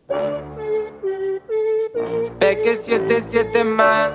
Peque 77 más.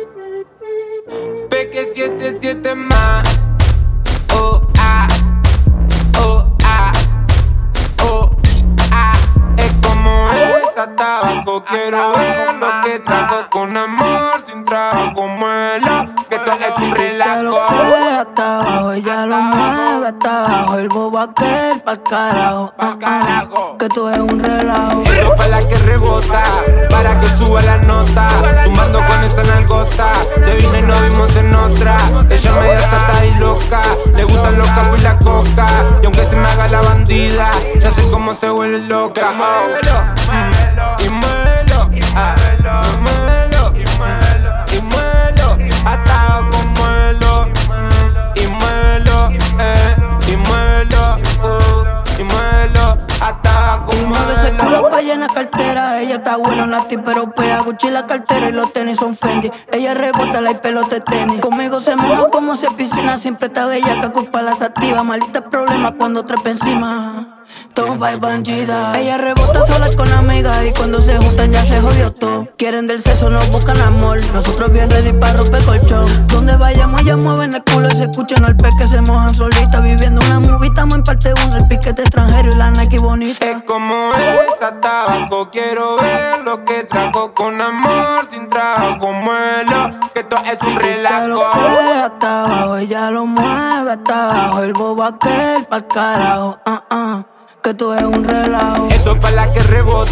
Peque 77 más. Oh, ah. Oh, ah. Oh, ah. Es como esa tabaco. Quiero ver lo que trago con amor, sin trago muelo. Que esto es un relajo. Hasta abajo, ella lo mueve hasta abajo. El bobo aquel pa'l carajo. Que tú es un relajo. Esto pa' la que rebota, para que suba la nota. Sumando con esa nalgota. Se vino y nos vimos en otra. Ella media sata y loca. Le gustan los capos y la coca. Y aunque se me haga la bandida, ya sé cómo se vuelve loca. Y muelo, y muelo, y muelo, hasta con muelo. Y muelo, y muelo, y muelo, hasta con Y mueve ese culo muelo. pa' llenar cartera. Ella está buena, Nati, pero pega Gucci la cartera y los tenis son Fendi. Ella rebota la y pelote tenis. Conmigo se moja como si es piscina. Siempre está bella, que culpa las activa. Maldita problema cuando trepa encima. Todo va bandida. Ella rebota sola con amigas y cuando se juntan ya se jodió todo. Quieren del sexo, no buscan amor. Nosotros bien ready pa' romper colchón. Donde vayamos ya mueven el culo y se escuchan al pez que se mojan solitas. Viviendo una movie, estamos en parte 1. El piquete extranjero y la Nike bonita. Es como esa tabaco. Quiero ver lo que trago con amor, sin trago muelo. Que esto es un relajo. Hasta abajo, ella lo mueve hasta abajo. El bobo aquel pa'l carajo. Que tú es un relajo. Esto es pa' la que rebota,